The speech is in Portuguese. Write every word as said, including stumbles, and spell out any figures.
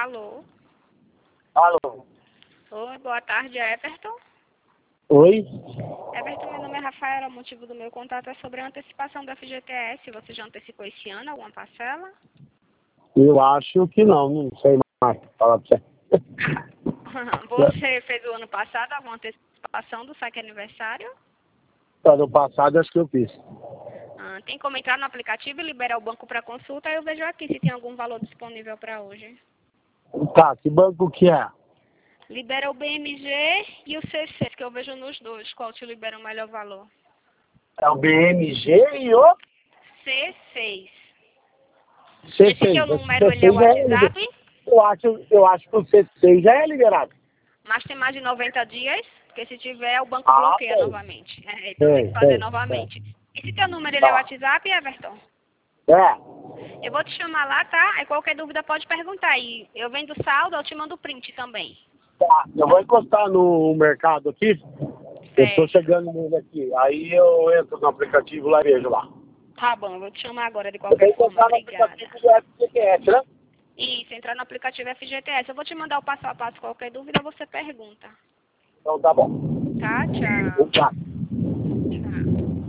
Alô? Alô? Oi, boa tarde, Everton. Oi? Everton, meu nome é Rafaela, o motivo do meu contato é sobre a antecipação do F G T S. Você já antecipou esse ano alguma parcela? Eu acho que não, não sei mais falar pra você. Você fez o ano passado alguma antecipação do saque aniversário? Ano passado acho que eu fiz. Ah, tem como entrar no aplicativo e liberar o banco para consulta? Eu vejo aqui se tem algum valor disponível para hoje. Tá, que banco que é? Libera o B M G e o C C, que eu vejo nos dois. Qual te libera o melhor valor? É o B M G e o C seis. C Esse seis. teu Esse número, ele é C seis o já é liberado. WhatsApp, Eu acho, eu acho que o C seis já é liberado. mas tem mais de noventa dias, porque se tiver, o banco Ah, bloqueia tem. novamente. É, então tem Tem, que fazer tem, tem. novamente. Esse teu número, ele é o Tá. WhatsApp, Everton? É. Eu vou te chamar lá, tá? Aí qualquer dúvida pode perguntar. E eu vendo saldo, eu te mando o print também. Tá. Eu vou encostar no mercado aqui. Eu tô Certo. chegando nele aqui. Aí eu entro no aplicativo lá e vejo lá. Tá bom, eu vou te chamar agora de Eu vou qualquer forma. encostar no Obrigada. aplicativo do F G T S, né? Isso, entrar no aplicativo F G T S. Eu vou te mandar o passo a passo. Qualquer dúvida, você pergunta. Então tá bom. Tá? Tchau. Tá.